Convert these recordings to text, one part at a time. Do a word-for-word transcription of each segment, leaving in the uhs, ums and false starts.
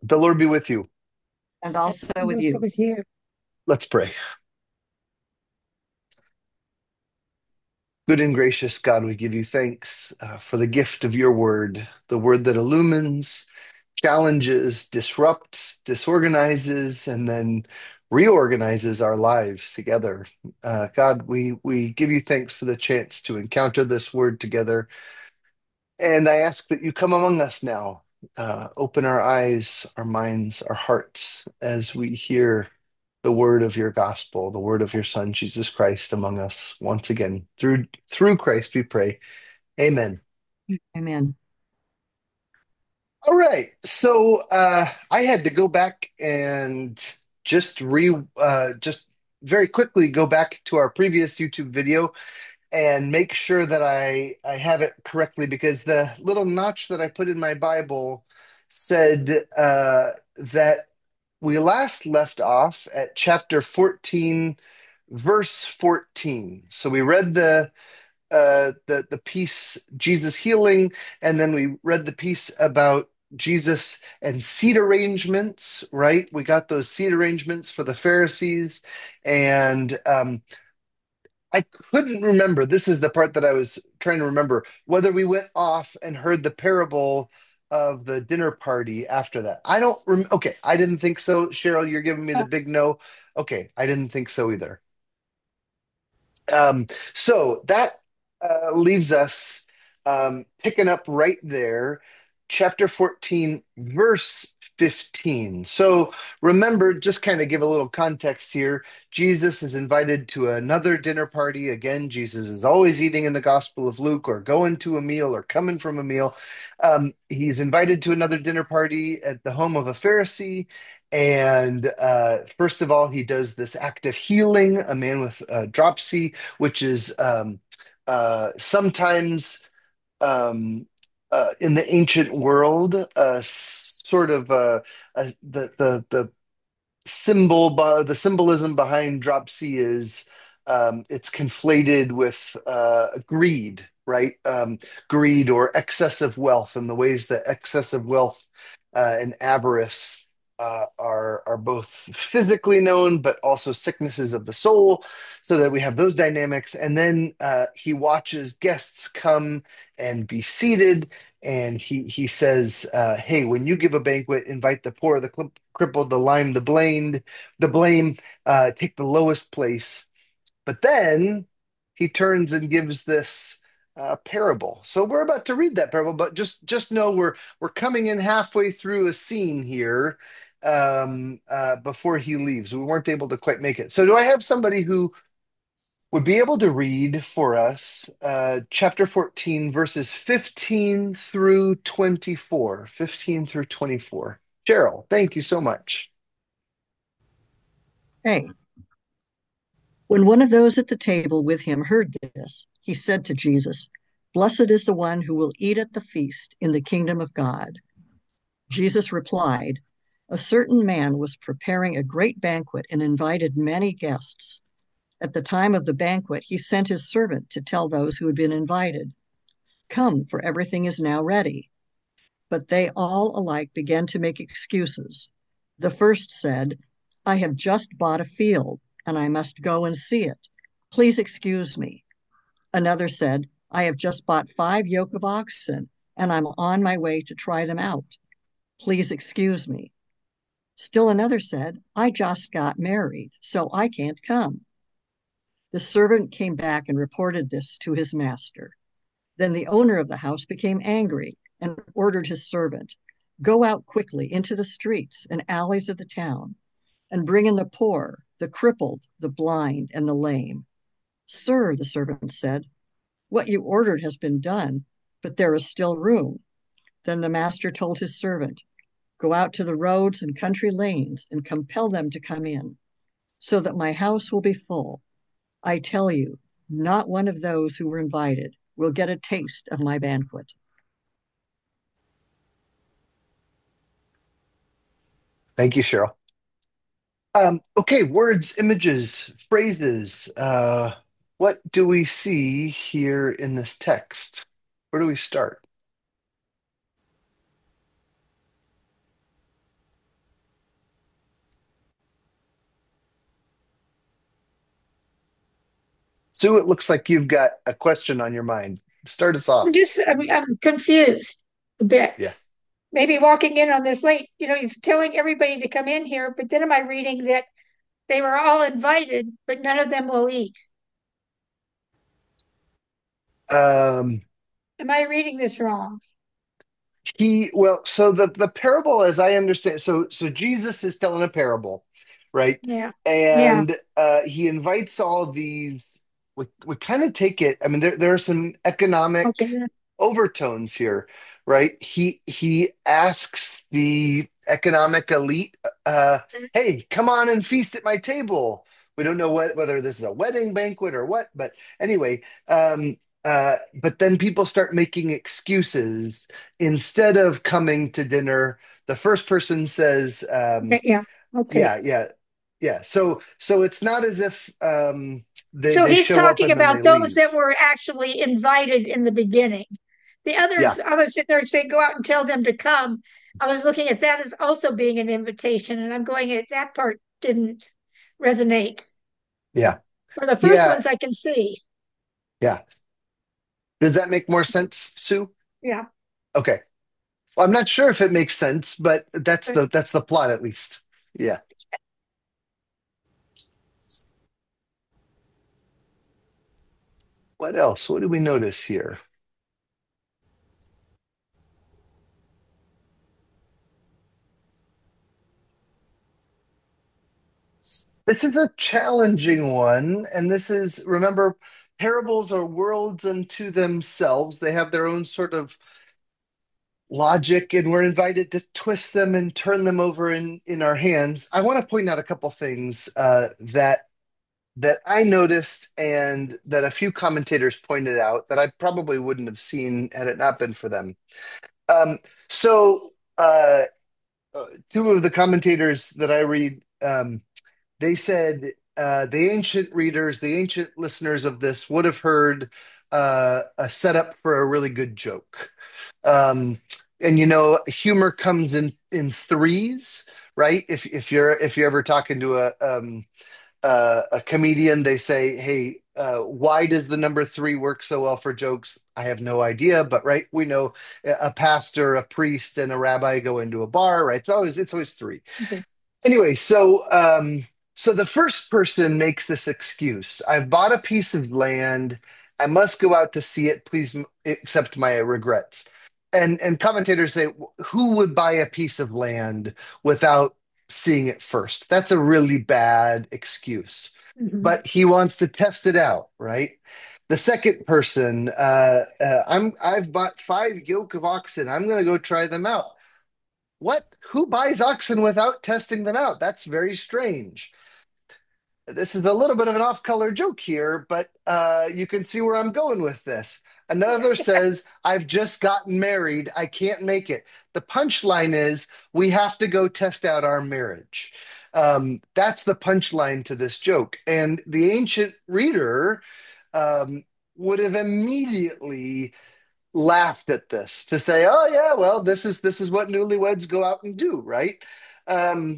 The Lord be with you. and also And with also you. with you. Let's pray. Good and gracious God, we give you thanks uh, for the gift of your word, the word that illumines, challenges, disrupts, disorganizes, and then reorganizes our lives together. Uh, God, we, we give you thanks for the chance to encounter this word together. And I ask that you come among us now. Uh, open our eyes, our minds, our hearts as we hear the word of your gospel, the word of your Son, Jesus Christ, among us once again. Through through Christ we pray. Amen. Amen. All right. So uh, I had to go back and just re uh, just very quickly go back to our previous YouTube video and make sure that I I have it correctly because the little notch that I put in my Bible said uh, that we last left off at chapter fourteen, verse fourteen. So we read the uh, the the piece Jesus healing, and then we read the piece about Jesus and seat arrangements. Right, we got those seat arrangements for the Pharisees, and um, I couldn't remember. This is the part that I was trying to remember whether we went off and heard the parable of the dinner party after that. I don't rem Okay, I didn't think so. Cheryl, you're giving me the big no. Okay, I didn't think so either. Um, so that uh, leaves us um, picking up right there, chapter fourteen, verse fifteen. So remember, just kind of give a little context here. Jesus is invited to another dinner party. Again, Jesus is always eating in the Gospel of Luke or going to a meal or coming from a meal. Um, he's invited to another dinner party at the home of a Pharisee. And uh, first of all, he does this act of healing a man with uh, dropsy, which is um, uh, sometimes um, uh, in the ancient world, uh, sort of uh, uh, the the the symbol, bu- the symbolism behind dropsy is um, it's conflated with uh, greed, right? Um, greed or excessive wealth, and the ways that excessive wealth uh, and avarice uh, are are both physically known, but also sicknesses of the soul. So that we have those dynamics, and then uh, he watches guests come and be seated, and he he says, uh, "Hey, when you give a banquet, invite the poor, the cl- crippled, the lame, the blamed, the blame. Uh, take the lowest place." But then he turns and gives this uh, parable. So we're about to read that parable, but just just know we're we're coming in halfway through a scene here um, uh, before he leaves. We weren't able to quite make it. So do I have somebody who would be able to read for us uh, chapter fourteen, verses fifteen through twenty-four? fifteen through twenty-four. Cheryl, thank you so much. Hey, when one of those at the table with him heard this, he said to Jesus, "Blessed is the one who will eat at the feast in the kingdom of God." Jesus replied, "A certain man was preparing a great banquet and invited many guests. At the time of the banquet, he sent his servant to tell those who had been invited, 'Come, for everything is now ready.' But they all alike began to make excuses. The first said, 'I have just bought a field, and I must go and see it. Please excuse me.' Another said, 'I have just bought five yoke of oxen, and I'm on my way to try them out. Please excuse me.' Still another said, 'I just got married, so I can't come.' The servant came back and reported this to his master. Then the owner of the house became angry and ordered his servant, 'Go out quickly into the streets and alleys of the town and bring in the poor, the crippled, the blind, and the lame.' 'Sir,' the servant said, 'what you ordered has been done, but there is still room.' Then the master told his servant, 'Go out to the roads and country lanes and compel them to come in, so that my house will be full. I tell you, not one of those who were invited will get a taste of my banquet.'" Thank you, Cheryl. Um, okay, words, images, phrases. Uh, what do we see here in this text? Where do we start? Sue, it looks like you've got a question on your mind. Start us I'm off. just, I'm, I'm confused a bit. Yeah. Maybe walking in on this late, you know, he's telling everybody to come in here, but then am I reading that they were all invited, but none of them will eat? Um, Am I reading this wrong? he well, so the the parable, as I understand, so so Jesus is telling a parable, right? Yeah. Yeah. And uh, he invites all these. We we kind of take it. I mean, there there are some economic Okay. overtones here, right? He he asks the economic elite, uh, "Hey, come on and feast at my table." We don't know what whether this is a wedding banquet or what, but anyway, um, uh, but then people start making excuses instead of coming to dinner. The first person says, um, Okay. Yeah. Okay. "Yeah, yeah, yeah." So so it's not as if um, they So they he's show up talking and then they about those leave. that were actually invited in the beginning. The Yeah, others, I was sitting there saying, go out and tell them to come. I was looking at that as also being an invitation, and I'm going, at that part didn't resonate. yeah, For the first yeah, ones, I can see. yeah. Does that make more sense, Sue? Yeah. Okay. Well, I'm not sure if it makes sense, but that's But the that's the plot at least. Yeah. What else? What do we notice here? This is a challenging one, and this is remember, parables are worlds unto themselves. They have their own sort of logic, and we're invited to twist them and turn them over in in our hands. I want to point out a couple things uh, that that I noticed and that a few commentators pointed out that I probably wouldn't have seen had it not been for them. Um, so, uh, uh, two of the commentators that I read, um, they said uh, the ancient readers, the ancient listeners of this would have heard uh, a setup for a really good joke. Um, and you know, humor comes in in threes, right? If if you're if you're ever talking to a um, uh, a comedian, they say, "Hey, uh, why does the number three work so well for jokes?" I have no idea, but right, we know a pastor, a priest, and a rabbi go into a bar, right? It's always it's always three. okay. Anyway, so um, so the first person makes this excuse. I've bought a piece of land. I must go out to see it. Please m- accept my regrets. And and commentators say, who would buy a piece of land without seeing it first? That's a really bad excuse. Mhm. But he wants to test it out, right? The second person, uh, uh, I'm I've bought five yoke of oxen. I'm going to go try them out. What? Who buys oxen without testing them out? That's very strange. This is a little bit of an off-color joke here, but uh, you can see where I'm going with this. Another says, I've just gotten married. I can't make it. The punchline is, we have to go test out our marriage. Um, that's the punchline to this joke. And the ancient reader um, would have immediately laughed at this to say, "Oh yeah, well, this is this is what newlyweds go out and do, right?" Um,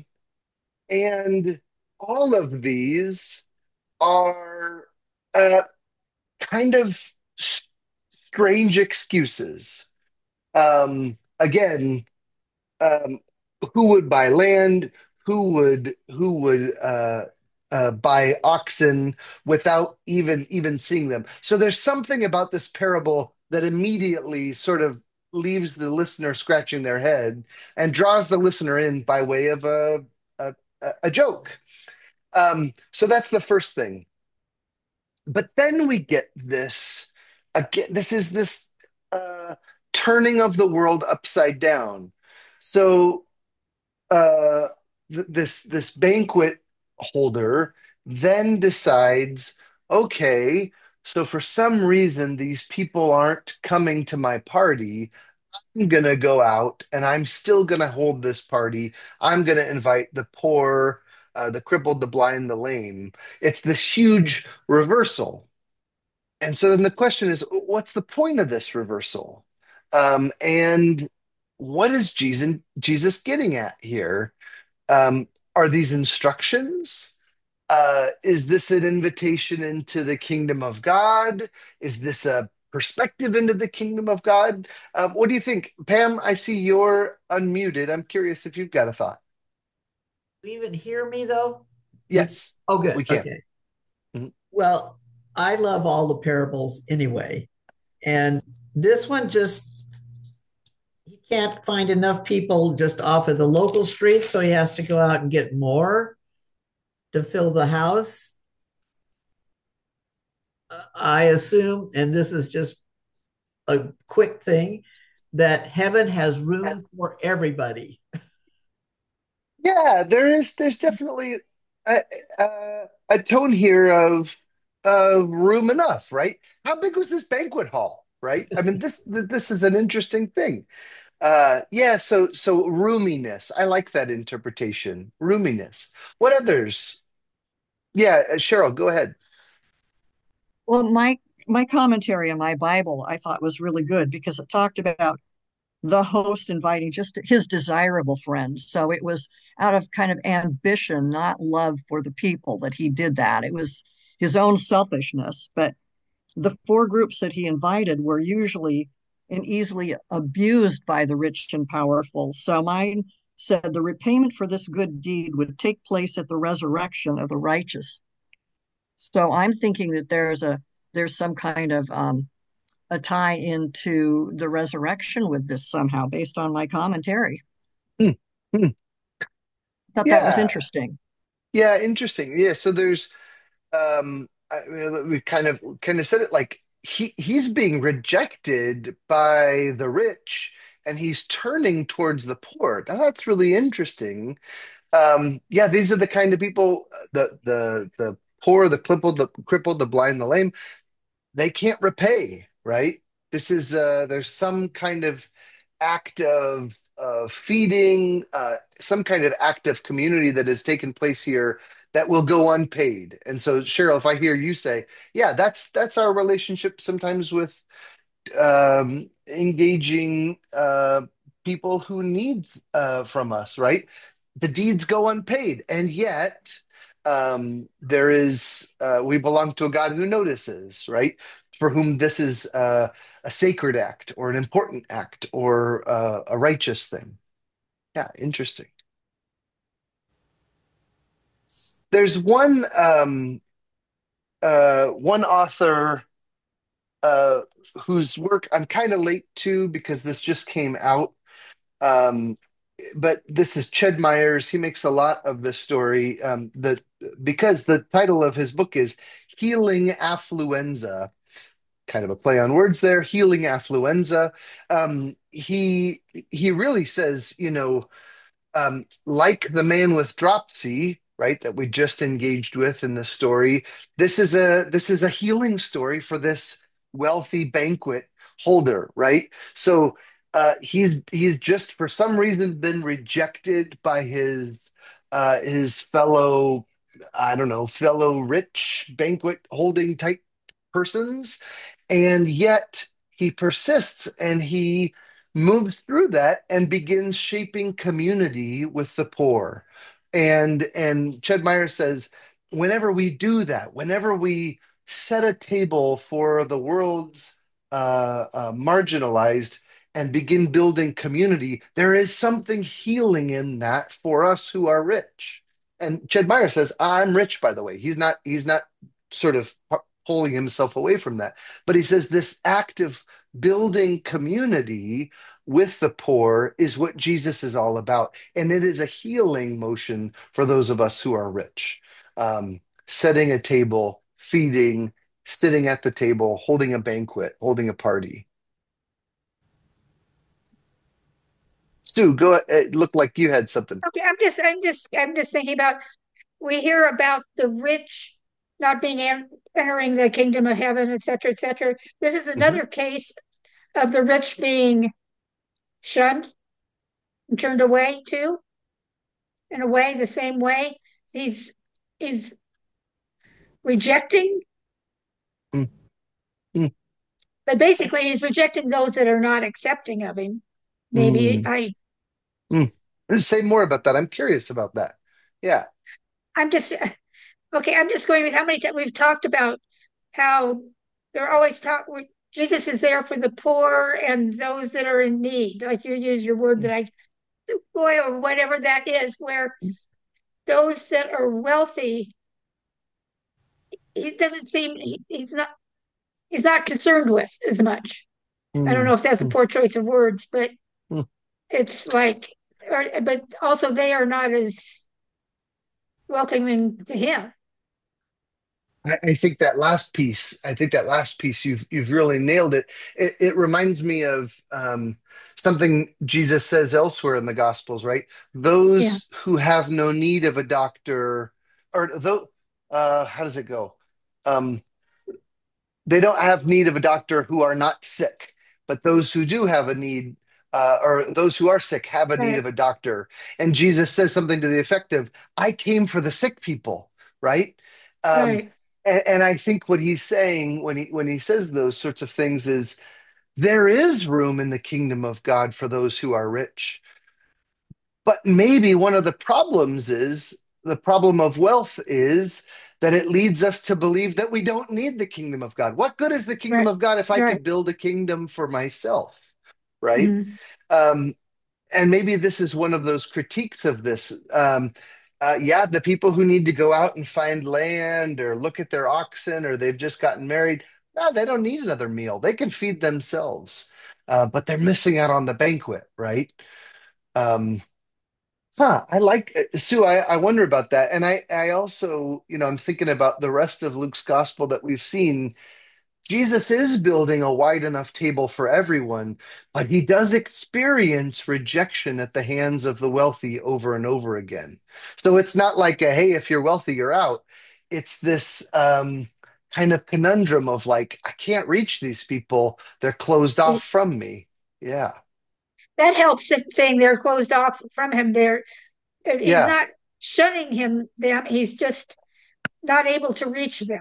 and all of these are uh, kind of strange excuses. Um, again, um, who would buy land? Who would who would uh, uh, buy oxen without even even seeing them? So there's something about this parable that immediately sort of leaves the listener scratching their head and draws the listener in by way of a a, a joke. Um, so that's the first thing. But then we get this again. This is this uh, turning of the world upside down. So uh, th- this this banquet holder then decides, okay, so for some reason these people aren't coming to my party. I'm gonna go out and I'm still gonna hold this party. I'm gonna invite the poor, uh, the crippled, the blind, the lame. It's this huge reversal. And so then the question is, what's the point of this reversal? Um, and what is Jesus Jesus getting at here? Um, are these instructions? Uh, is this an invitation into the kingdom of God? Is this a perspective into the kingdom of God? Um, what do you think? Pam, I see you're unmuted. I'm curious if you've got a thought. You even hear me though? It, Yes, oh, good. we can. Okay. Mhm. Well, I love all the parables anyway. And this one just, he can't find enough people just off of the local street. So he has to go out and get more to fill the house. Uh, I assume, and this is just a quick thing, that heaven has room for everybody. Yeah, there is. There's definitely a, a, a tone here of of room enough, right? How big was this banquet hall, right? I mean, this this is an interesting thing. Uh, yeah, so so roominess. I like that interpretation. Roominess. What others? Yeah, uh, Cheryl, go ahead. Well, my my commentary on my Bible I thought was really good because it talked about the host inviting just his desirable friends. So it was out of kind of ambition, not love for the people that he did that. It was his own selfishness. But the four groups that he invited were usually and easily abused by the rich and powerful. So mine said the repayment for this good deed would take place at the resurrection of the righteous. So I'm thinking that there's a there's some kind of um, a tie into the resurrection with this somehow, based on my commentary. Hmm, hmm. I thought that was Yeah, interesting. yeah, interesting. Yeah, so there's um I, we kind of kind of said it like he he's being rejected by the rich and he's turning towards the poor. Now that's really interesting. Um, yeah, these are the kind of people the the the poor, the crippled, the crippled, the blind, the lame, they can't repay, right? This is uh there's some kind of act of of feeding, uh, some kind of act of community that has taken place here that will go unpaid. And so, Cheryl, if I hear you say, yeah, that's that's our relationship sometimes with um, engaging uh, people who need uh, from us, right? The deeds go unpaid, and yet um, there is uh, we belong to a God who notices, right? For whom this is uh, a sacred act or an important act or uh, a righteous thing. Yeah, interesting. There's one um, uh, one author uh, whose work I'm kind of late to because this just came out. Um, but this is Ched Myers. He makes a lot of this story. Um, the because the title of his book is Healing Affluenza, kind of a play on words there. Healing Affluenza. Um, he he really says, you know, um, like the man with dropsy, right, that we just engaged with in the story, this is a this is a healing story for this wealthy banquet holder, right? So uh, he's he's just for some reason been rejected by his uh, his fellow, I don't know, fellow rich banquet holding type persons, and yet he persists and he moves through that and begins shaping community with the poor. And and Ched Meyer says, whenever we do that, whenever we set a table for the world's uh, uh, marginalized and begin building community, there is something healing in that for us who are rich. And Ched Meyer says, I'm rich, by the way. He's not, he's not sort of pulling himself away from that. But he says this act of building community with the poor is what Jesus is all about. And it is a healing motion for those of us who are rich. Um, setting a table, feeding, sitting at the table, holding a banquet, holding a party. Sue, go. It looked like you had something. Okay, I'm just, I'm just, I'm just thinking about, we hear about the rich not being en- entering the kingdom of heaven, et cetera, et cetera. This is Mhm. another case of the rich being shunned and turned away too, in a way, the same way. He's he's rejecting, mm mm but basically he's rejecting those that are not accepting of him. Maybe mm I mm. Say more about that. I'm curious about that. Yeah. I'm just okay, I'm just going with how many times we've talked about how they're always talk. Jesus is there for the poor and those that are in need. Like you use your word that I, boy, or whatever that is, where those that are wealthy, he doesn't seem he, he's not he's not concerned with as much. I don't Mm, know if that's a mm, poor choice of words, but mm. it's like, or, but also they are not as welcoming to him. I, I think that last piece, I think that last piece, you've you've really nailed it. It, it reminds me of um, something Jesus says elsewhere in the Gospels, right? Yeah, Those who have no need of a doctor, or though, uh, how does it go? Um, they don't have need of a doctor who are not sick, but those who do have a need, uh, or those who are sick have a need right, of a doctor. And Jesus says something to the effect of, I came for the sick people, right? Um, right, and, and I think what he's saying when he when he says those sorts of things is there is room in the kingdom of God for those who are rich. But maybe one of the problems is the problem of wealth is that it leads us to believe that we don't need the kingdom of God. What good is the kingdom right, of God if I right. could build a kingdom for myself? Right. Mhm. Um, and maybe this is one of those critiques of this. Um, uh, yeah, the people who need to go out and find land or look at their oxen or they've just gotten married, no, they don't need another meal. They can feed themselves, uh, but they're missing out on the banquet, right? Um, Huh, I like uh, Sue. I, I wonder about that, and I I also you know I'm thinking about the rest of Luke's gospel that we've seen. Jesus is building a wide enough table for everyone, but he does experience rejection at the hands of the wealthy over and over again. So it's not like a hey, if you're wealthy, you're out. It's this um, kind of conundrum of like I can't reach these people; they're closed off from me. Yeah, That helps in saying they're closed off from him. There, he's yeah. not shunning him them. He's just not able to reach them.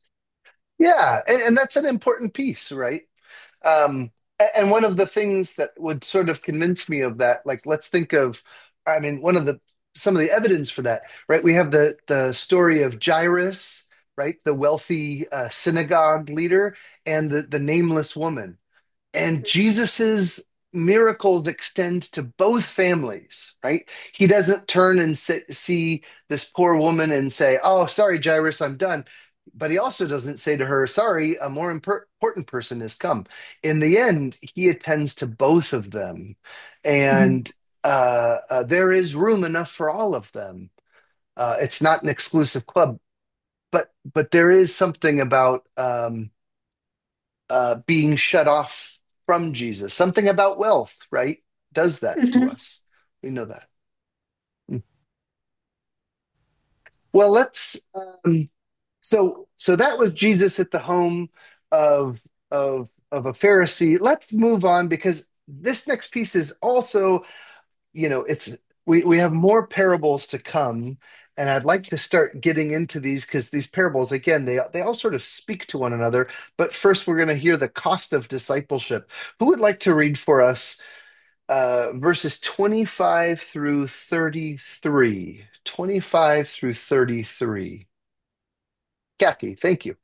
Yeah, and, and that's an important piece, right? Um, a- and one of the things that would sort of convince me of that, like let's think of, I mean, one of the some of the evidence for that, right? We have the the story of Jairus, right, the wealthy uh, synagogue leader, and the the nameless woman. And Jesus's miracles extend to both families, right? He doesn't turn and si- see this poor woman and say, "Oh, sorry, Jairus, I'm done." But he also doesn't say to her, "Sorry, a more impor- important person has come." In the end, he attends to both of them, Mhm. and uh, uh, there is room enough for all of them. Uh, it's not an exclusive club, but but there is something about um, uh, being shut off from Jesus. Something about wealth, right? Does that to Mhm. us. We know that. Hmm. Well, let's. Um, so, so that was Jesus at the home of of of a Pharisee. Let's move on because this next piece is also, you know, it's we we have more parables to come, and I'd like to start getting into these because these parables, again, they they all sort of speak to one another. But first, we're going to hear the cost of discipleship. Who would like to read for us uh, verses twenty-five through thirty-three? twenty-five through thirty-three. Kathy, thank you.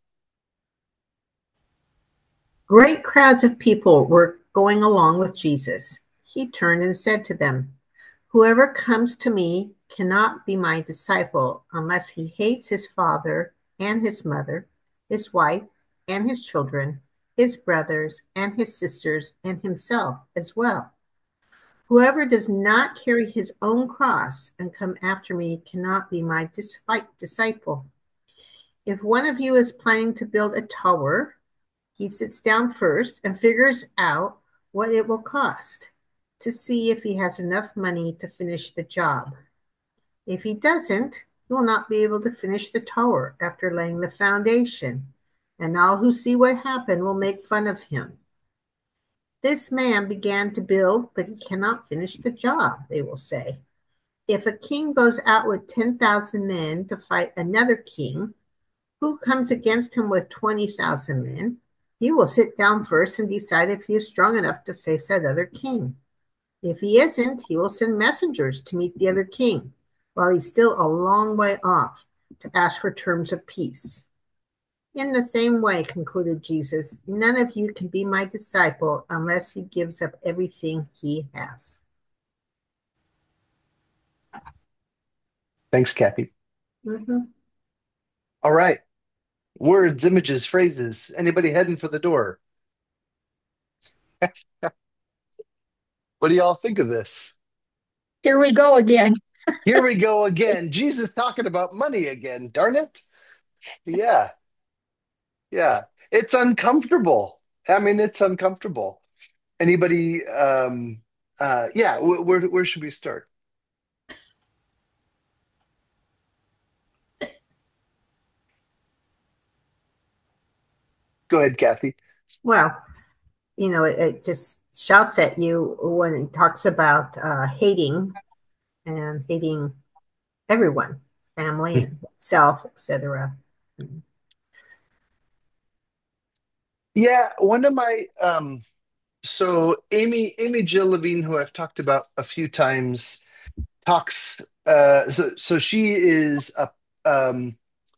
Great crowds of people were going along with Jesus. He turned and said to them, "Whoever comes to me cannot be my disciple unless he hates his father and his mother, his wife and his children, his brothers and his sisters, and himself as well. Whoever does not carry his own cross and come after me cannot be my disciple. If one of you is planning to build a tower, he sits down first and figures out what it will cost to see if he has enough money to finish the job. If he doesn't, he will not be able to finish the tower after laying the foundation, and all who see what happened will make fun of him. This man began to build, but he cannot finish the job, they will say. If a king goes out with ten thousand men to fight another king, who comes against him with twenty thousand men, he will sit down first and decide if he is strong enough to face that other king. If he isn't, he will send messengers to meet the other king while he's still a long way off to ask for terms of peace. In the same way, concluded Jesus, none of you can be my disciple unless he gives up everything he has. Thanks, Kathy. Mm-hmm. All right. Words, images, phrases. Anybody heading for the door? What do y'all think of this? Here we go again. Here we go again. Jesus talking about money again. Darn it. Yeah. Yeah. It's uncomfortable. I mean, it's uncomfortable. Anybody, um, uh, yeah, wh- where, where should we start? Go ahead, Kathy. Well, you know, it, it just shouts at you when it talks about uh, hating and hating everyone, family and self, et cetera. Yeah, one of my um so Amy Amy Jill Levine, who I've talked about a few times, talks uh so so she is a um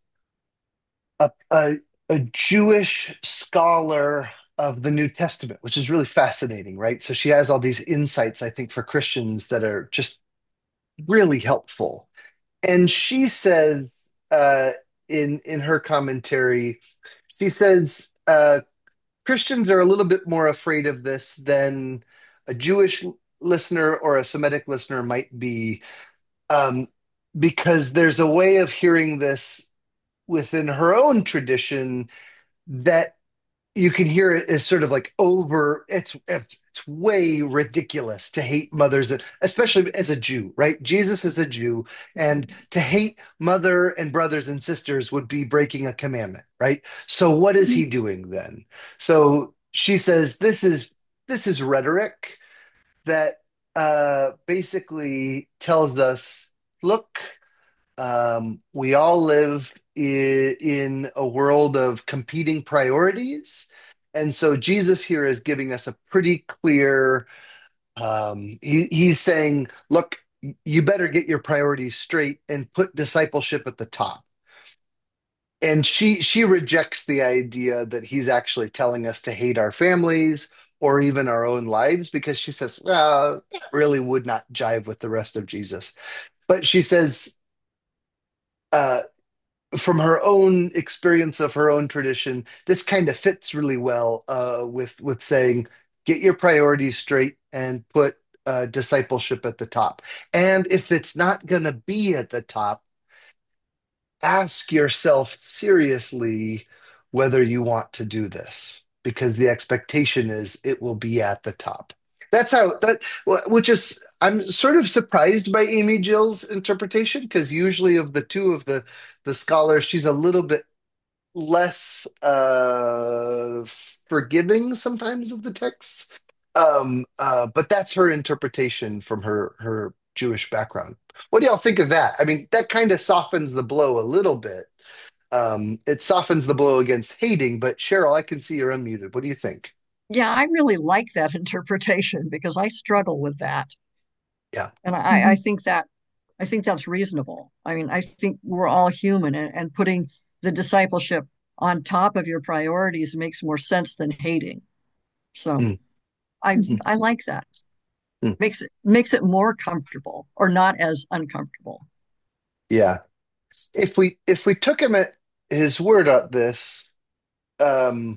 a a, a Jewish scholar of the New Testament, which is really fascinating, right? So she has all these insights, I think, for Christians that are just really helpful. And she says uh in in her commentary, she says uh Christians are a little bit more afraid of this than a Jewish listener or a Semitic listener might be, um, because there's a way of hearing this within her own tradition that you can hear it as sort of like over it's it's way ridiculous to hate mothers, especially as a Jew, right? Jesus is a Jew, and to hate mother and brothers and sisters would be breaking a commandment, right? So what is he doing then? So she says this is this is rhetoric that uh basically tells us, look, um, we all live i- in a world of competing priorities. And so Jesus here is giving us a pretty clear, um, he, he's saying, look, you better get your priorities straight and put discipleship at the top. And she she rejects the idea that he's actually telling us to hate our families or even our own lives, because she says, well, that really would not jive with the rest of Jesus. But she says, uh, from her own experience of her own tradition, this kind of fits really well uh, with with saying, get your priorities straight and put uh, discipleship at the top. And if it's not going to be at the top, ask yourself seriously whether you want to do this, because the expectation is it will be at the top. That's how that, which is, I'm sort of surprised by Amy Jill's interpretation, because usually of the two of the the scholars, she's a little bit less uh forgiving sometimes of the texts. Um, uh, but that's her interpretation from her her Jewish background. What do y'all think of that? I mean, that kind of softens the blow a little bit. Um, it softens the blow against hating, but Cheryl, I can see you're unmuted. What do you think? Yeah, I really like that interpretation because I struggle with that. Yeah. And I, I think that I think that's reasonable. I mean, I think we're all human, and, and putting the discipleship on top of your priorities makes more sense than hating. So Mm, I mm, I like that. mm. Makes it makes it more comfortable or not as uncomfortable. Yeah. If we if we took him at his word on this, um,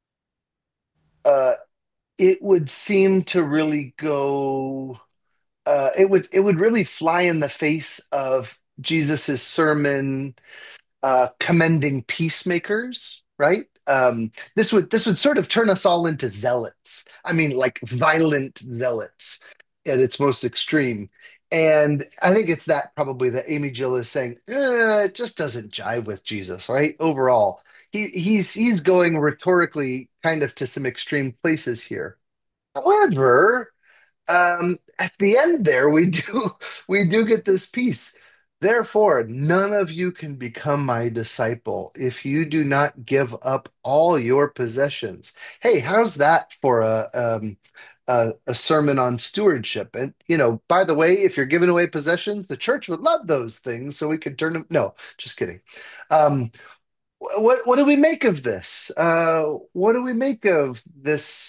uh, it would seem to really go. Uh, it would it would really fly in the face of Jesus's sermon uh, commending peacemakers, right? Um, this would this would sort of turn us all into zealots. I mean, like violent zealots at its most extreme. And I think it's that probably that Amy Jill is saying, eh, it just doesn't jive with Jesus, right? Overall, he he's he's going rhetorically kind of to some extreme places here. However, um, at the end there, we do we do get this piece. Therefore, none of you can become my disciple if you do not give up all your possessions. Hey, how's that for a um, a, a sermon on stewardship. And, you know, by the way, if you're giving away possessions, the church would love those things so we could turn them. No, just kidding. Um, what what do we make of this? Uh, what do we make of this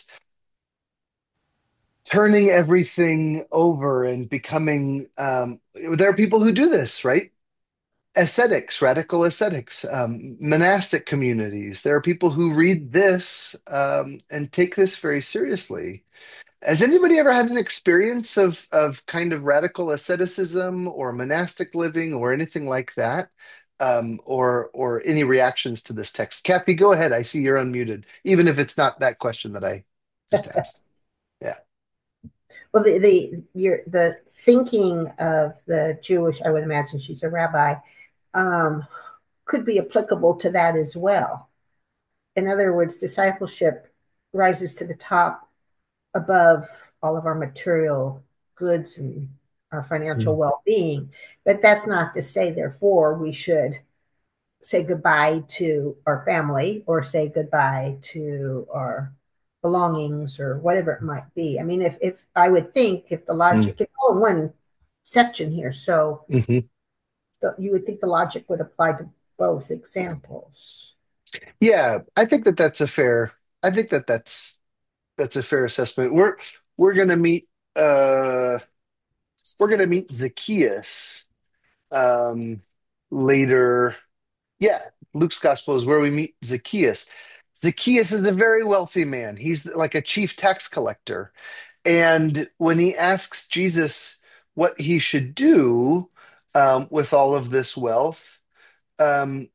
turning everything over and becoming? Um, there are people who do this, right? Ascetics, radical ascetics, um, monastic communities. There are people who read this um, and take this very seriously. Has anybody ever had an experience of of kind of radical asceticism or monastic living or anything like that? Um, or or any reactions to this text? Kathy, go ahead. I see you're unmuted, even if it's not that question that I just asked. Yeah. Well, the the your the thinking of the Jewish, I would imagine she's a rabbi, um, could be applicable to that as well. In other words, discipleship rises to the top above all of our material goods and our financial Mm. well-being. But that's not to say, therefore, we should say goodbye to our family or say goodbye to our belongings or whatever it might be. I mean, if if I would think if the Mm. logic, it's all in one section here, so Mhm. the, you would think the logic would apply to both examples. Yeah, I think that that's a fair. I think that that's that's a fair assessment. We're we're gonna meet. Uh, we're gonna meet Zacchaeus um, later. Yeah, Luke's gospel is where we meet Zacchaeus. Zacchaeus is a very wealthy man. He's like a chief tax collector. And when he asks Jesus what he should do um, with all of this wealth, um,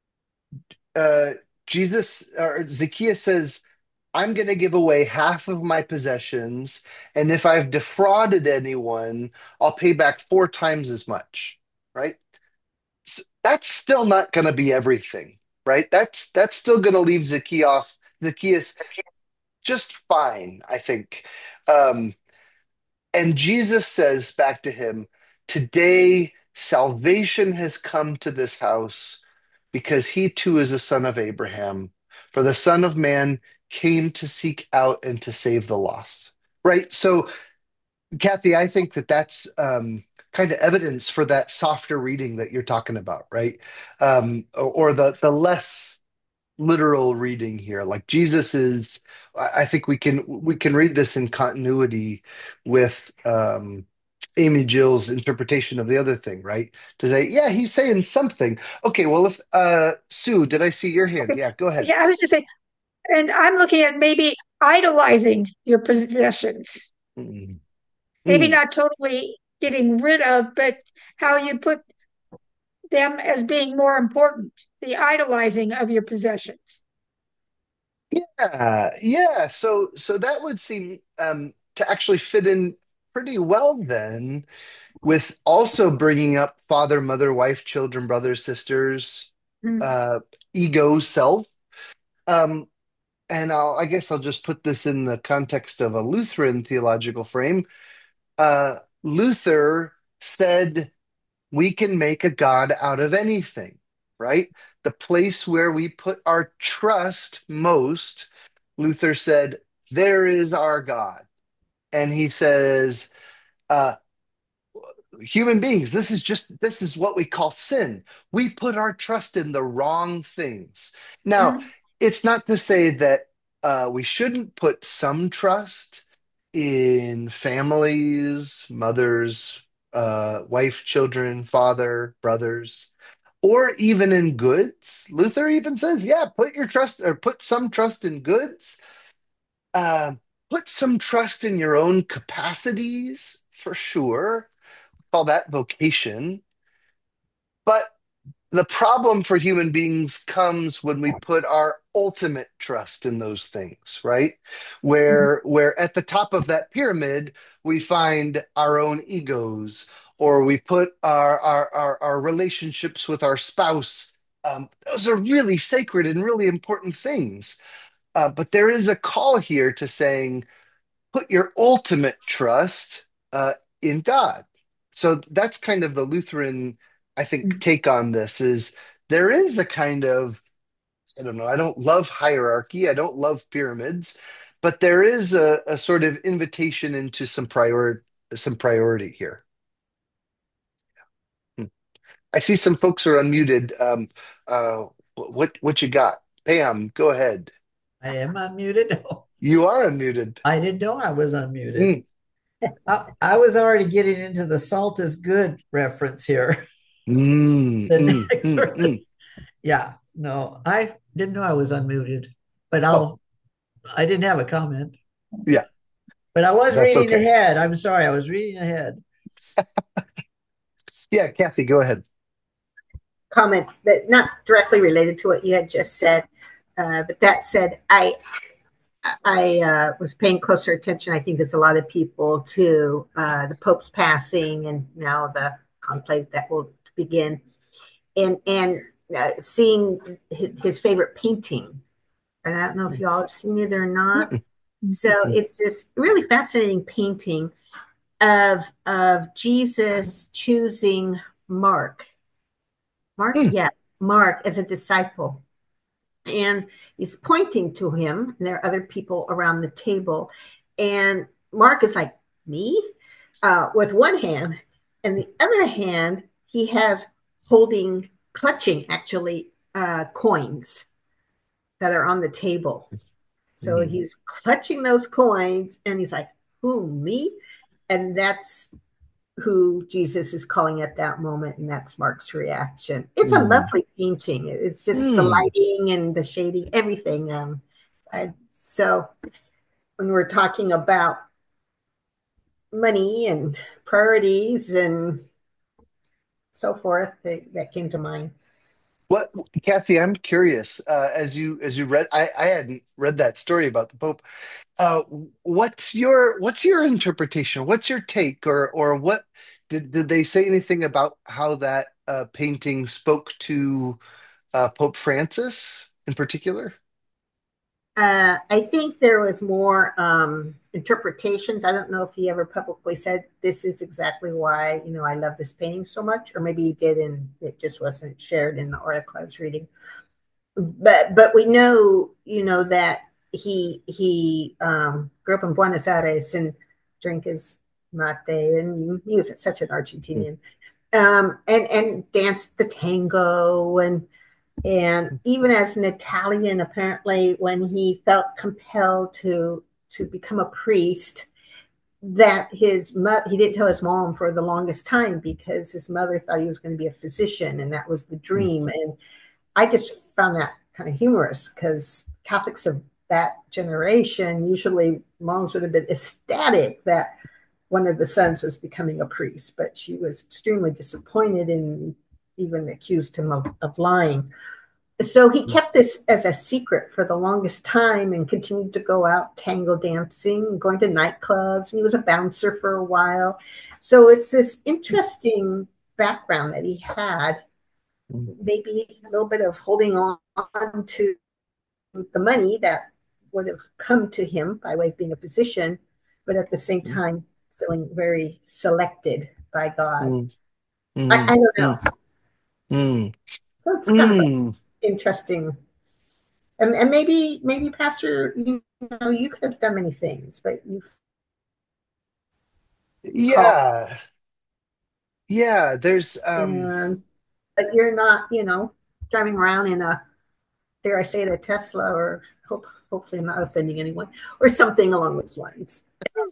uh, Jesus or Zacchaeus says, I'm going to give away half of my possessions. And if I've defrauded anyone, I'll pay back four times as much. Right? S- That's still not going to be everything, right? That's that's still going to leave Zacchaeus Zacchaeus just fine, I think. Um, and Jesus says back to him, "Today salvation has come to this house because he too is a son of Abraham. For the Son of Man came to seek out and to save the lost." Right? So Kathy, I think that that's um, kind of evidence for that softer reading that you're talking about, right? Um, or, or the the less literal reading here. Like Jesus is, I I think we can we can read this in continuity with um, Amy Jill's interpretation of the other thing, right? Today, yeah, he's saying something. Okay, well, if uh, Sue, did I see your hand? Yeah, go ahead. Yeah, I was just saying, and I'm looking at maybe idolizing your possessions, Mm. maybe Mm. not totally getting rid of, but how you put them as being more important, the idolizing of your possessions. Yeah, yeah. So so that would seem um, to actually fit in pretty well then with also bringing up father, mother, wife, children, brothers, sisters, Mm. uh, ego, self. Um, and I'll, I guess I'll just put this in the context of a Lutheran theological frame. Uh, Luther said we can make a God out of anything, right? The place where we put our trust most, Luther said, there is our God. And he says, uh, human beings, this is just, this is what we call sin. We put our trust in the wrong things. Now, Mm. it's not to say that uh, we shouldn't put some trust in families, mothers, uh, wife, children, father, brothers, or even in goods. Luther even says, yeah, put your trust or put some trust in goods. Uh, put some trust in your own capacities for sure. Call that vocation. But the problem for human beings comes when we put our ultimate trust in those things, right? Mm. Where where at the top of that pyramid we find our own egos, or we put our our our, our relationships with our spouse. Um, those are really sacred and really important things. Uh, but there is a call here to saying, put your ultimate trust uh, in God. So that's kind of the Lutheran, I think, Mm. take on this is there is a kind of, I don't know, I don't love hierarchy, I don't love pyramids, but there is a, a sort of invitation into some prior some priority here. Hmm. I see some folks are unmuted. Um, uh, what what you got? Pam, go ahead. I am unmuted. You are unmuted. I didn't know I was unmuted. Mm, I, I was already getting into the salt is good reference here. mm, mm, mm, mm. Yeah, no, I didn't know I was unmuted, but Oh, I'll, I didn't have a comment, yeah, but I was that's reading okay. ahead. I'm sorry, I was reading ahead. Yeah, Kathy, go ahead. Comment that not directly related to what you had just said, uh, but that said, I I uh, was paying closer attention, I think, as a lot of people, to uh, the Pope's passing and now the conclave that will begin, and and uh, seeing his, his favorite painting. And I don't know if you all have seen it or not. Mm, So mm, it's this really fascinating painting of of Jesus choosing Mark. Mark, mm, yeah, Mark as a disciple. And he's pointing to him, and there are other people around the table. And Mark is like, me? Uh, with one hand. And the other hand, he has holding, clutching actually, uh, coins that are on the table. So mm, he's clutching those coins and he's like, who, me? And that's who Jesus is calling at that moment, and that's Mark's reaction. It's a mm, lovely painting. It's just the mm. lighting and the shading, everything. Um, I, so when we're talking about money and priorities and so forth, that, that came to mind. What, Kathy? I'm curious. Uh, as you as you read, I, I hadn't read that story about the Pope. Uh, what's your what's your interpretation? What's your take, or or what did did they say anything about how that uh, painting spoke to uh, Pope Francis in particular? Uh, I think there was more um, interpretations. I don't know if he ever publicly said this is exactly why, you know, I love this painting so much, or maybe he did and it just wasn't shared in the article I was reading. But but we know, you know, that he he um, grew up in Buenos Aires and drank his mate, and he was such an Argentinian, um, and and danced the tango and and even as an Italian, apparently, when he felt compelled to to become a priest, that his mo- he didn't tell his mom for the longest time because his mother thought he was going to be a physician, and that was the dream. And I just found that kind of humorous because Catholics of that generation, usually moms would have been ecstatic that one of the sons was becoming a priest, but she was extremely disappointed and even accused him of, of lying. So he kept this as a secret for the longest time and continued to go out tango dancing, going to nightclubs, and he was a bouncer for a while. So it's this interesting background that he had, maybe a little bit of holding on to the money that would have come to him by way of being a physician, but at the same time feeling very selected by God. Mm, I, mm, I don't mm, know. mm, So it's kind of an mm. interesting. And, and maybe, maybe, Pastor, you know, you could have done many things, but you've called, Yeah, yeah. There's um, and but you're not, you know, driving around in a, dare I say it, a Tesla, or hope, hopefully I'm not offending anyone, or something along those lines.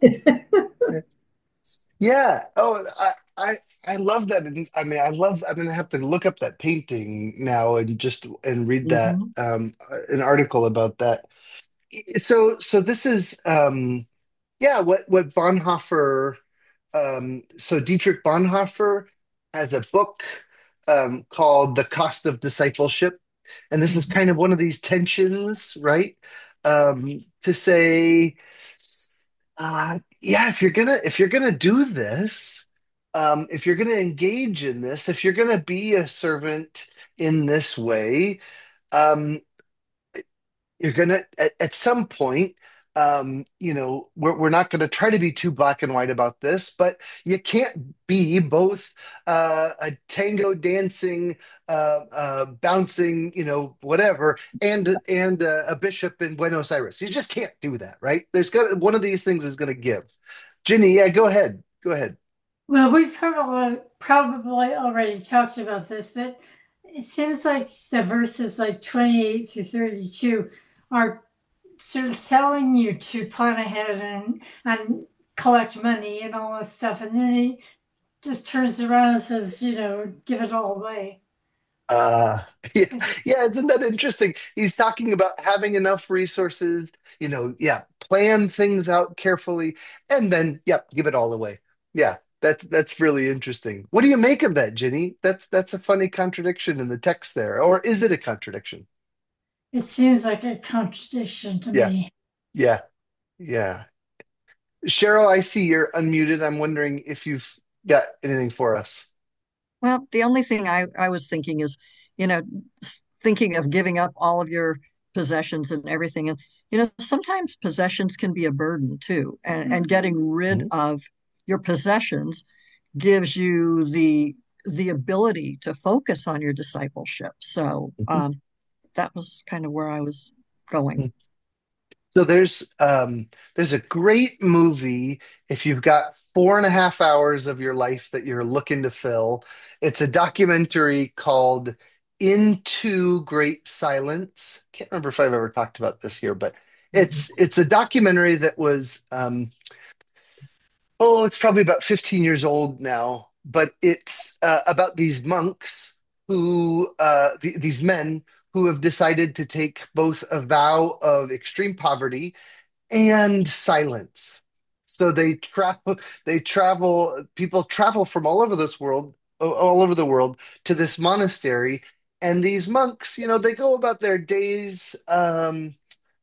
yeah. Oh, I, I, I love that. And I mean, I love. I'm gonna have to look up that painting now and just and read that Mhm. um an article about that. So, so this is um, yeah. What what Bonhoeffer. Um, so Dietrich Bonhoeffer has a book um called The Cost of Discipleship, and this is Mhm. kind of one of these tensions, right? Um, to say. Uh, yeah, if you're gonna if you're gonna do this, um, if you're gonna engage in this, if you're gonna be a servant in this way, um, you're gonna at, at some point. Um, you know, we're, we're not going to try to be too black and white about this, but you can't be both uh, a tango dancing, uh, uh, bouncing, you know, whatever, and and uh, a bishop in Buenos Aires. You just can't do that, right? There's got one of these things is going to give. Ginny, yeah, go ahead. Go ahead. Well, we've probably probably already talked about this, but it seems like the verses like twenty-eight through thirty-two are sort of telling you to plan ahead and and collect money and all this stuff, and then he just turns around and says, you know, give it all away. Uh, yeah, yeah, isn't that interesting? He's talking about having enough resources, you know, yeah, plan things out carefully, and then, yeah, give it all away. Yeah, that's that's really interesting. What do you make of that, Ginny? That's that's a funny contradiction in the text there, or is it a contradiction? It seems like a contradiction to Yeah, me. yeah, yeah. Cheryl, I see you're unmuted. I'm wondering if you've got anything for us. Well, the only thing I, I was thinking is, you know, s- thinking of giving up all of your possessions and everything. And, you know, sometimes possessions can be a burden too. And, and getting rid Mhm. of your possessions gives you the the ability to focus on your discipleship. So um, that was kind of where I was going. Mhm. So there's um there's a great movie if you've got four and a half hours of your life that you're looking to fill. It's a documentary called Into Great Silence. Can't remember if I've ever talked about this here, but it's it's a documentary that was um oh, it's probably about fifteen years old now, but it's uh, about these monks who uh th these men who have decided to take both a vow of extreme poverty and silence. So they travel, they travel, people travel from all over this world, all over the world to this monastery. And these monks, you know, they go about their days um,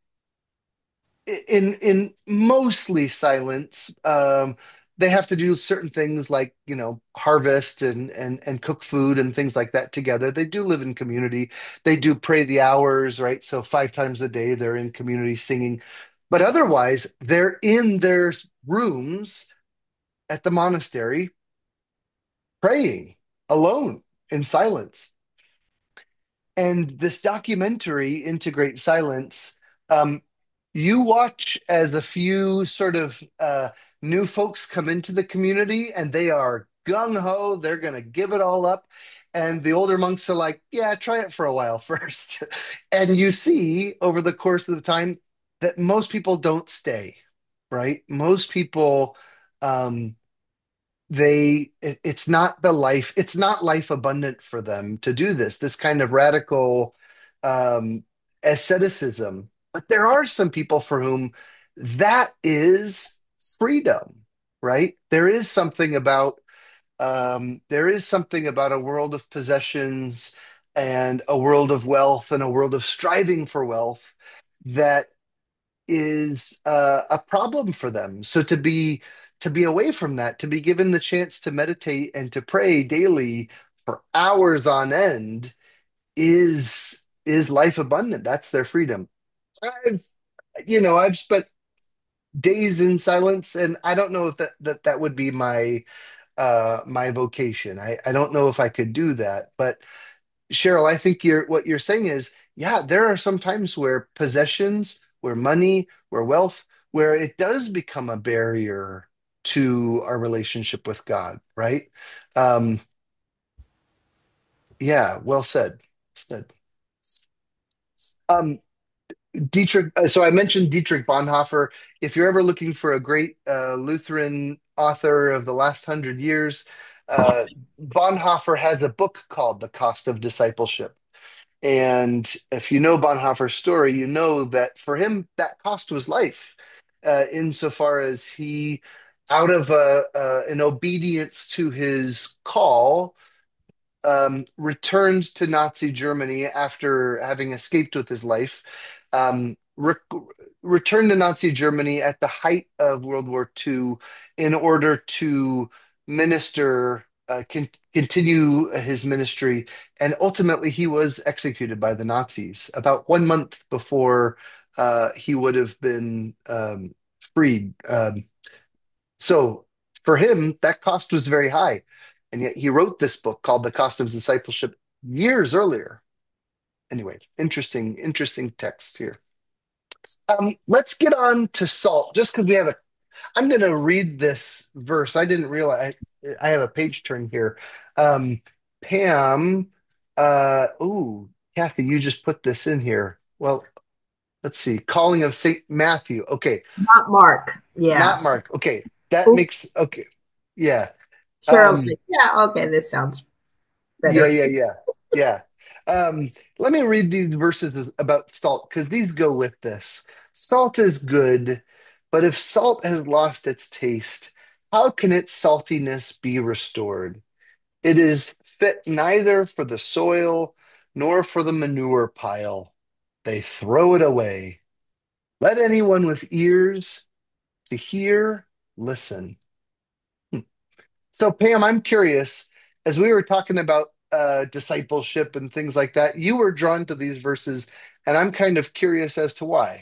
in in mostly silence. Um, they have to do certain things like, you know, harvest and and and cook food and things like that together. They do live in community. They do pray the hours, right? So five times a day they're in community singing. But otherwise, they're in their rooms at the monastery praying alone in silence. And this documentary, Into Great Silence, um, you watch as a few sort of uh, new folks come into the community and they are gung ho, they're going to give it all up. And the older monks are like, yeah, try it for a while first. And you see over the course of the time that most people don't stay, right? Most people, um, they it, it's not the life it's not life abundant for them to do this this kind of radical um asceticism, but there are some people for whom that is freedom, right? There is something about um there is something about a world of possessions and a world of wealth and a world of striving for wealth that is uh, a problem for them. So to be to be away from that, to be given the chance to meditate and to pray daily for hours on end is is life abundant. That's their freedom. I've you know I've spent days in silence, and I don't know if that that, that would be my uh my vocation. I, I don't know if I could do that, but Cheryl, I think you're what you're saying is, yeah, there are some times where possessions, where money, where wealth, where it does become a barrier to our relationship with God, right? Um, yeah, well said. Said. Um, Dietrich, uh, so I mentioned Dietrich Bonhoeffer. If you're ever looking for a great uh, Lutheran author of the last hundred years, uh, Bonhoeffer has a book called The Cost of Discipleship. And if you know Bonhoeffer's story, you know that for him, that cost was life, uh, insofar as he, out of uh, uh, an obedience to his call, um, returned to Nazi Germany after having escaped with his life, um, re- returned to Nazi Germany at the height of World War two in order to minister, uh, con- continue his ministry. And ultimately, he was executed by the Nazis about one month before uh, he would have been um, freed. Um, so for him, that cost was very high. And yet he wrote this book called The Cost of Discipleship years earlier. Anyway, interesting, interesting text here. Um, let's get on to salt, just because we have a. I'm going to read this verse. I didn't realize I have a page turn here. Um, Pam, uh, ooh, Kathy, you just put this in here. Well, let's see. Calling of Saint Matthew. Okay, Not Mark. Yeah. not Mark. Okay, that Oops. makes okay. Yeah. Cheryl's Um, like, yeah, okay, this sounds yeah, better. yeah, yeah, yeah. Um, let me read these verses as- about salt because these go with this. Salt is good, but if salt has lost its taste, how can its saltiness be restored? It is fit neither for the soil nor for the manure pile. They throw it away. Let anyone with ears to hear listen. Hmm. So, Pam, I'm curious, as we were talking about uh, discipleship and things like that, you were drawn to these verses, and I'm kind of curious as to why.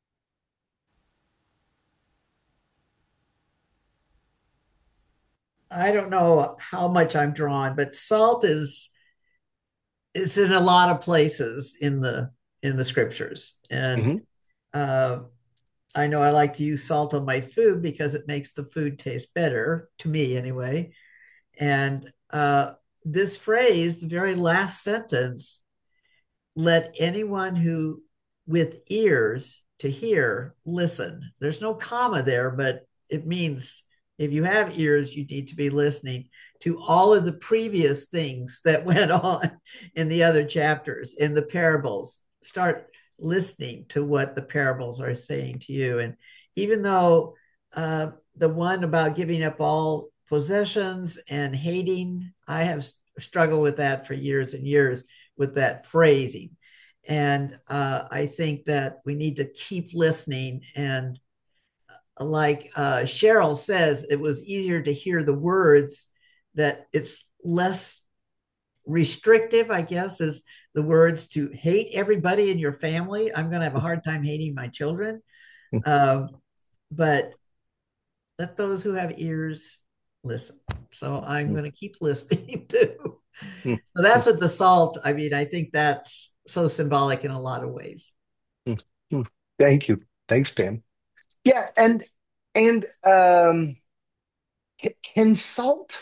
I don't know how much I'm drawn, but salt is is in a lot of places in the in the scriptures. And Hmm. uh, I know I like to use salt on my food because it makes the food taste better, to me anyway. And uh, this phrase, the very last sentence, let anyone who with ears to hear listen. There's no comma there, but it means if you have ears, you need to be listening to all of the previous things that went on in the other chapters, in the parables. Start listening to what the parables are saying to you. And even though uh, the one about giving up all possessions and hating, I have struggled with that for years and years with that phrasing. And uh, I think that we need to keep listening. And like uh, Cheryl says, it was easier to hear the words, that it's less restrictive, I guess, is the words to hate everybody in your family. I'm going to have a hard time hating my children. Um, but let those who have ears listen. So I'm going to keep listening too. So that's what the salt, I mean, I think that's so symbolic in a lot of ways. Thank you. Thanks, Pam. Yeah, and and um, ca- can salt?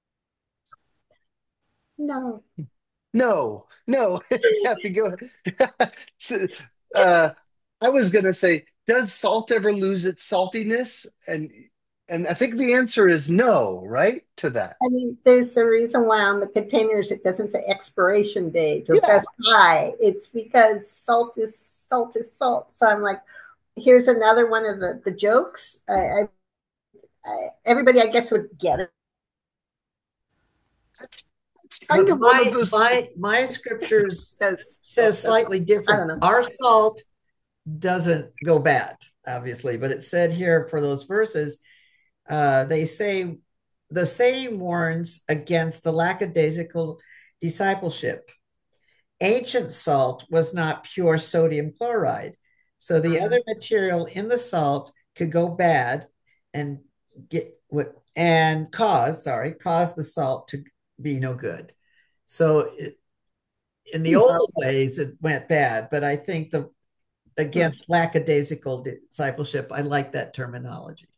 No. No, no. Kathy, go ahead. So, uh, I was gonna say, does salt ever lose its saltiness? And and I think the answer is no, right? To that. I mean, there's a reason why on the containers it doesn't say expiration date or Yeah. best buy. It's because salt is salt is salt. So I'm like, here's another one of the the jokes. I, I, I everybody, I guess, would get it. That's, that's kind of one of My those. my my scriptures Because says slightly I don't different. know. Our salt doesn't go bad, obviously, but it said here for those verses, uh, they say the same warns against the lackadaisical discipleship. Ancient salt was not pure sodium chloride, so the Uh-huh. other material in the salt could go bad and get what and cause sorry cause the salt to be no good. So it, in the Hmm. old ways it went bad, but I think the against lackadaisical discipleship, I like that terminology.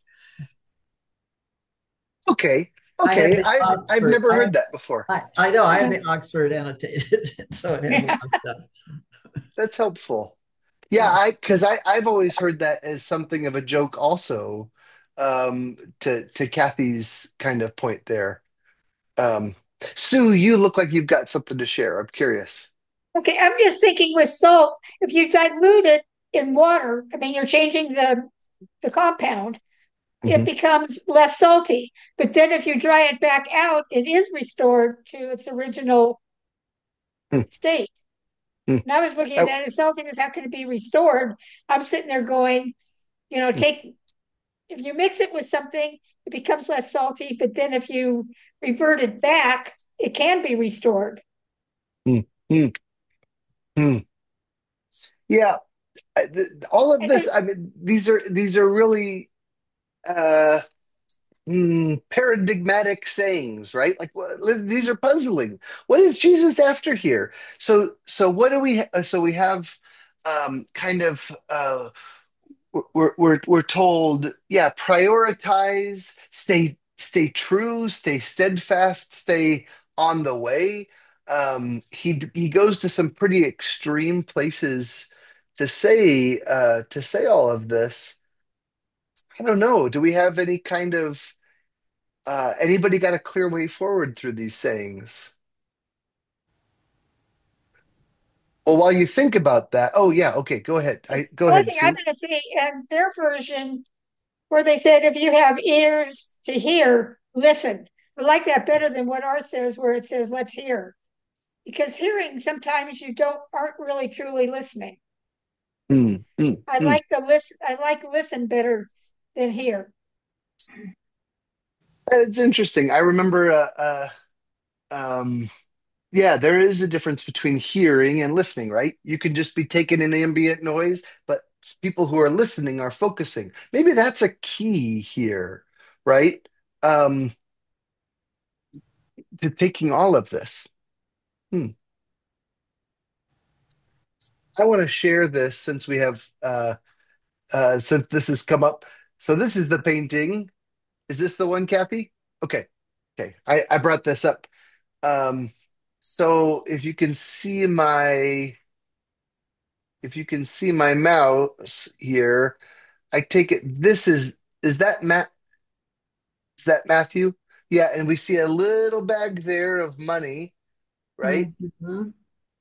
Okay, I have okay. the I've I've Oxford. never I have, heard that before. I, I know I have the Oxford annotated, so it has a lot of stuff. That's helpful. Yeah, I because I I've always heard that as something of a joke also, um, to to Kathy's kind of point there. Um, Sue, you look like you've got something to share. I'm curious. Okay, I'm just thinking with salt, if you dilute it in water, I mean, you're changing the the compound, it Hmm. becomes less salty. But then if you dry it back out, it is restored to its original Hmm. state. Hmm. And I was looking at Oh, that as saltiness, how can it be restored? I'm sitting there going, you know, hmm, take if you mix it with something, it becomes less salty, but then if you revert it back, it can be restored. hmm, hmm, hmm. Yeah. I, th- all of And this, there's, I mean, these are these are really uh, mm, paradigmatic sayings, right? Like what, these are puzzling. What is Jesus after here? So, so what do we? uh, So we have um, kind of. Uh, we're we're we're told, yeah, prioritize, stay stay true, stay steadfast, stay on the way. Um, he he goes to some pretty extreme places to say uh, to say all of this. I don't know. Do we have any kind of uh, anybody got a clear way forward through these sayings? Well, while you think about that, oh yeah, okay, go ahead. the I go only ahead, thing I'm Sue. going to say, and their version, where they said, if you have ears to hear, listen. I like that better than what ours says, where it says, let's hear. Because hearing, sometimes you don't aren't really truly listening. Mm, mm, I mm. like to listen. I like listen better than hear. It's interesting. I remember uh, uh, um, yeah, there is a difference between hearing and listening, right? You can just be taking in ambient noise, but people who are listening are focusing. Maybe that's a key here, right? Um, to taking all of this. Hmm. I want to share this since we have uh uh since this has come up. So this is the painting. Is this the one, Kathy? Okay. Okay. I, I brought this up. Um, so if you can see my if you can see my mouse here, I take it this is is that Matt is that Matthew? Yeah, and we see a little bag there of money, right? Mhm.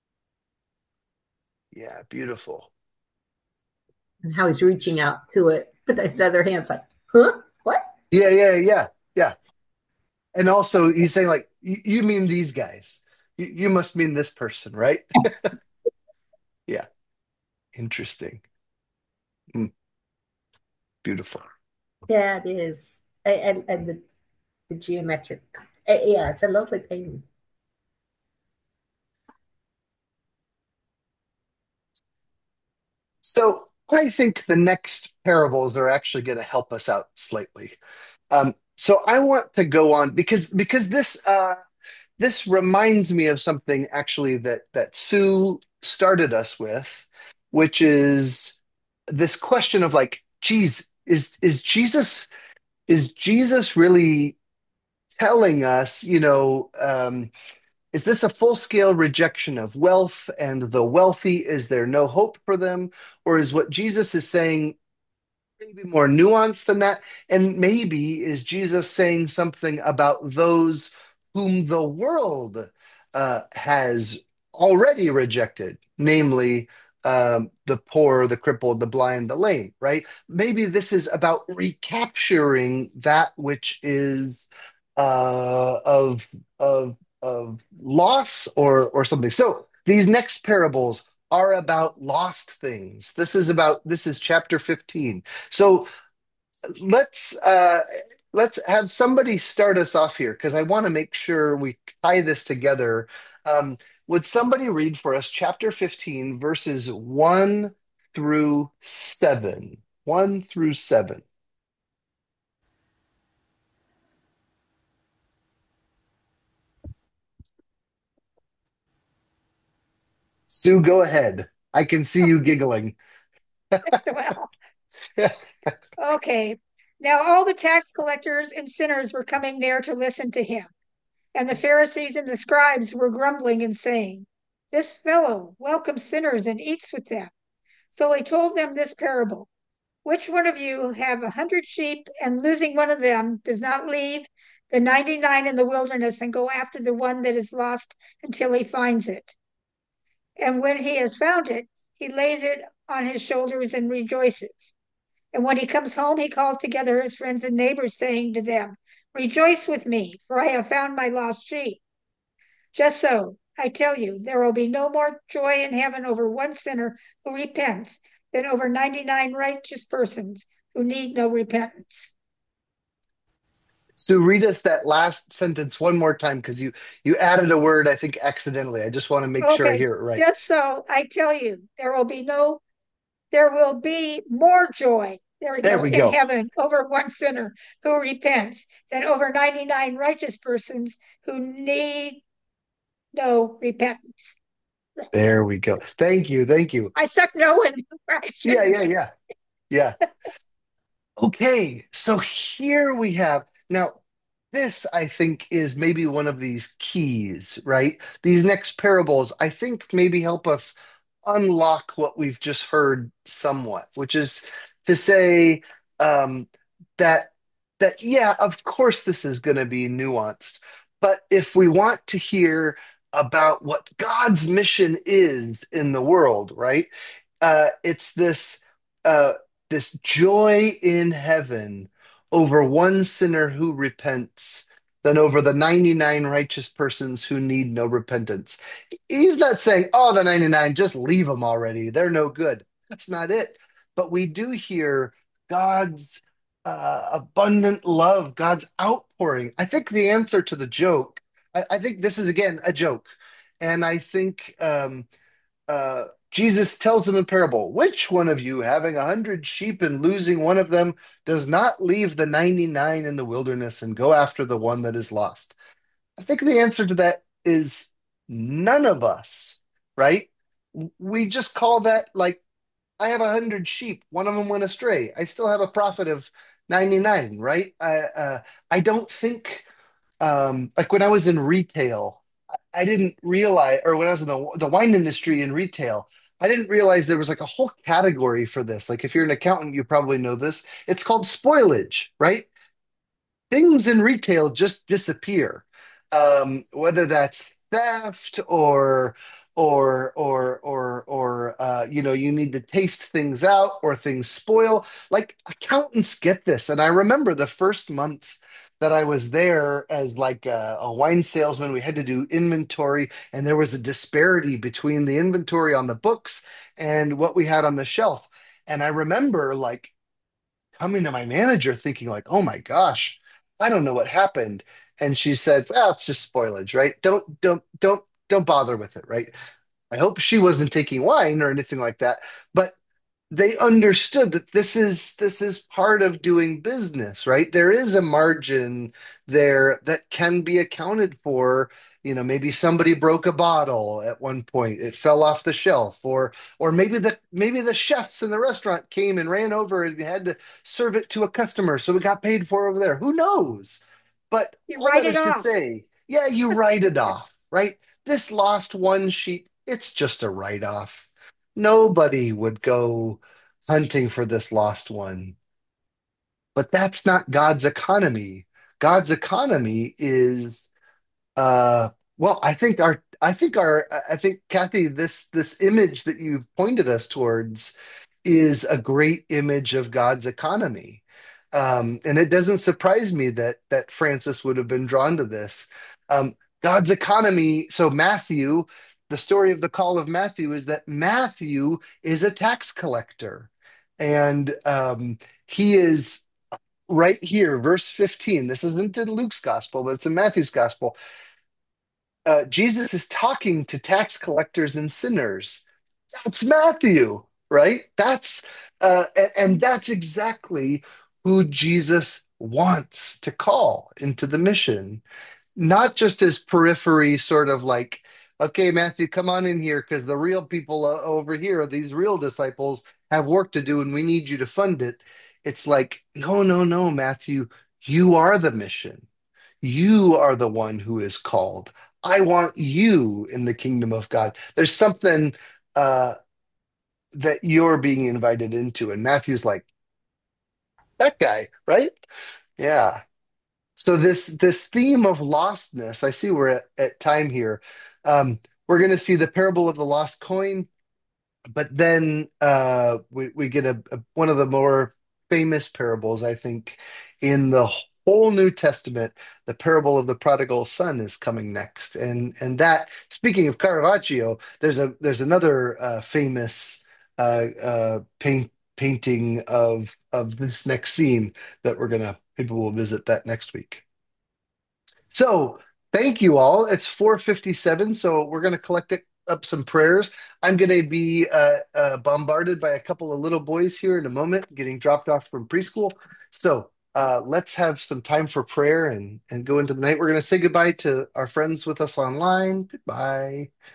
Yeah, beautiful. And how he's reaching out to it, but his other hand's like, huh? What? Yeah, yeah, yeah, yeah. And also he's saying like, you, you mean these guys. You, you must mean this person, right? Yeah, interesting. Mm, beautiful. Yeah, it is. And and the, the geometric. Uh, Yeah, it's a lovely painting. So I think the next parables are actually going to help us out slightly. Um, so I want to go on because because this uh, this reminds me of something actually that that Sue started us with, which is this question of like, geez, is is Jesus is Jesus really telling us, you know, um, is this a full-scale rejection of wealth and the wealthy? Is there no hope for them? Or is what Jesus is saying maybe more nuanced than that? And maybe is Jesus saying something about those whom the world uh, has already rejected, namely um, the poor, the crippled, the blind, the lame, right? Maybe this is about recapturing that which is uh, of of of loss or or something. So these next parables are about lost things. This is about this is chapter fifteen. So let's uh let's have somebody start us off here because I want to make sure we tie this together. Um, would somebody read for us chapter fifteen, verses one through seven? one through seven. Sue, go ahead. I can see you giggling. Well, okay. Now all the tax collectors and sinners were coming there to listen to him. And the Pharisees and the scribes were grumbling and saying, this fellow welcomes sinners and eats with them. So he told them this parable. Which one of you have a hundred sheep and losing one of them does not leave the ninety-nine in the wilderness and go after the one that is lost until he finds it? And when he has found it, he lays it on his shoulders and rejoices. And when he comes home, he calls together his friends and neighbors, saying to them, rejoice with me, for I have found my lost sheep. Just so, I tell you, there will be no more joy in heaven over one sinner who repents than over ninety-nine righteous persons who need no repentance. Sue, read us that last sentence one more time because you you added a word, I think, accidentally. I just want to make sure I Okay, hear it right. just so, I tell you, there will be no there will be more joy. There we There go, we in go. heaven over one sinner who repents than over ninety-nine righteous persons who need no repentance. There we go. Thank you. Thank you. I stuck no in where I Yeah, shouldn't yeah, have. yeah. Yeah. Okay. So here we have now, this I think is maybe one of these keys, right? These next parables, I think maybe help us unlock what we've just heard somewhat, which is to say um, that that yeah, of course this is going to be nuanced, but if we want to hear about what God's mission is in the world, right? Uh, it's this uh, this joy in heaven over one sinner who repents than over the ninety-nine righteous persons who need no repentance. He's not saying, oh, the ninety-nine, just leave them already. They're no good. That's not it. But we do hear God's uh, abundant love, God's outpouring. I think the answer to the joke, I, I think this is, again, a joke. And I think um, uh, Jesus tells them in parable, which one of you, having a hundred sheep and losing one of them, does not leave the ninety-nine in the wilderness and go after the one that is lost? I think the answer to that is none of us, right? We just call that like, I have a hundred sheep, one of them went astray. I still have a profit of ninety-nine, right? I uh, I don't think um, like when I was in retail, I didn't realize, or when I was in the, the wine industry in retail, I didn't realize there was like a whole category for this. Like if you're an accountant, you probably know this. It's called spoilage, right? Things in retail just disappear. Um, whether that's theft or or or or or uh, you know, you need to taste things out or things spoil. Like accountants get this, and I remember the first month that I was there as like a, a wine salesman. We had to do inventory, and there was a disparity between the inventory on the books and what we had on the shelf. And I remember like coming to my manager thinking like, oh my gosh, I don't know what happened. And she said, well, it's just spoilage, right? Don't, don't, don't, don't bother with it, right? I hope she wasn't taking wine or anything like that, but they understood that this is this is part of doing business, right? There is a margin there that can be accounted for. You know, maybe somebody broke a bottle at one point, it fell off the shelf, or or maybe the maybe the chefs in the restaurant came and ran over and had to serve it to a customer, so we got paid for over there. Who knows? But You all write that it is to off. say, yeah, you write it off, right? This lost one sheep, it's just a write-off. Nobody would go hunting for this lost one. But that's not God's economy. God's economy is uh well, I think our I think our I think Kathy, this this image that you've pointed us towards is a great image of God's economy. Um, and it doesn't surprise me that that Francis would have been drawn to this. Um, God's economy. So Matthew, the story of the call of Matthew is that Matthew is a tax collector, and um, he is right here, verse fifteen. This isn't in Luke's gospel, but it's in Matthew's gospel. Uh, Jesus is talking to tax collectors and sinners. That's Matthew, right? That's uh, a- and that's exactly who Jesus wants to call into the mission, not just as periphery, sort of like, okay, Matthew, come on in here because the real people uh, over here, these real disciples, have work to do and we need you to fund it. It's like, no, no, no, Matthew, you are the mission. You are the one who is called. I want you in the kingdom of God. There's something uh, that you're being invited into. And Matthew's like, that guy, right? Yeah. So this this theme of lostness, I see we're at, at time here. Um, we're going to see the parable of the lost coin, but then uh, we we get a, a one of the more famous parables, I think, in the whole New Testament. The parable of the prodigal son is coming next, and and that, speaking of Caravaggio, there's a there's another uh, famous uh, uh, paint painting of of this next scene that we're gonna maybe we'll visit that next week. So thank you all. It's four fifty-seven, so we're gonna collect it up some prayers. I'm going to be uh, uh, bombarded by a couple of little boys here in a moment, getting dropped off from preschool. So uh, let's have some time for prayer and, and go into the night. We're going to say goodbye to our friends with us online. Goodbye.